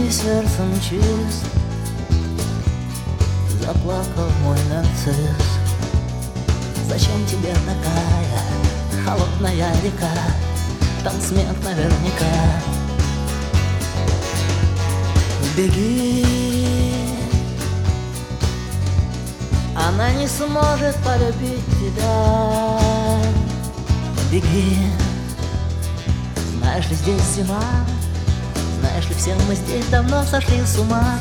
сердцем чист, заплакал мой нарцисс. Зачем тебе такая холодная река? Там смерть наверняка. Беги, она не сможет полюбить тебя. Беги, знаешь ли, здесь зима, знаешь ли, все мы здесь давно сошли с ума.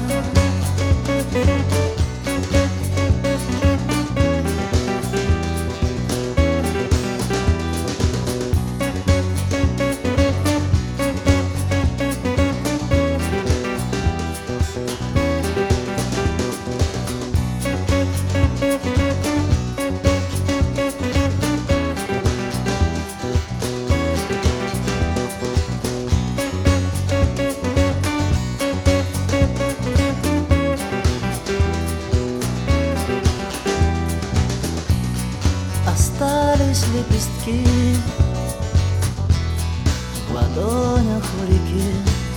Остались лепестки в ладонях у реки,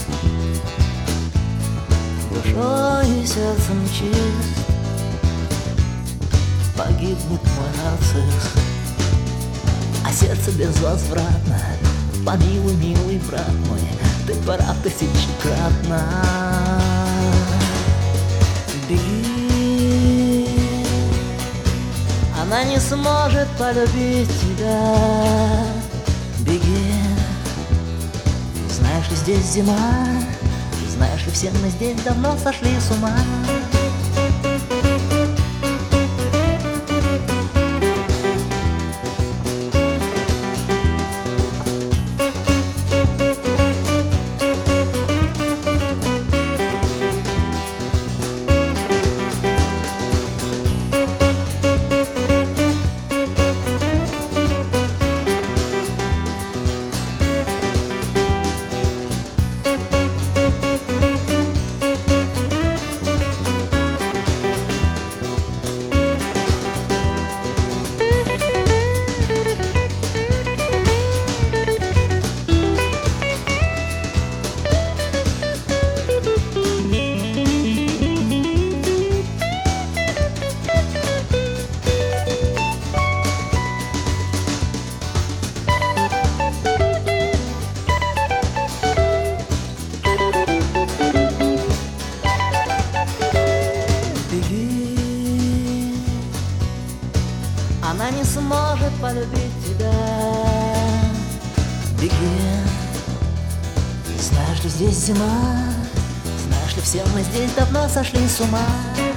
душой и сердцем чист. Погибнет мой нарцисс, а сердце безвозвратно. Помилуй, милый брат мой, ты прав тысячекратно. Беги, она не сможет полюбить тебя. Беги, знаешь ли, здесь зима, знаешь ли, все мы здесь давно сошли с ума. Она не сможет полюбить тебя. Беги, знаешь ли, здесь зима, знаешь ли, все мы здесь давно сошли с ума.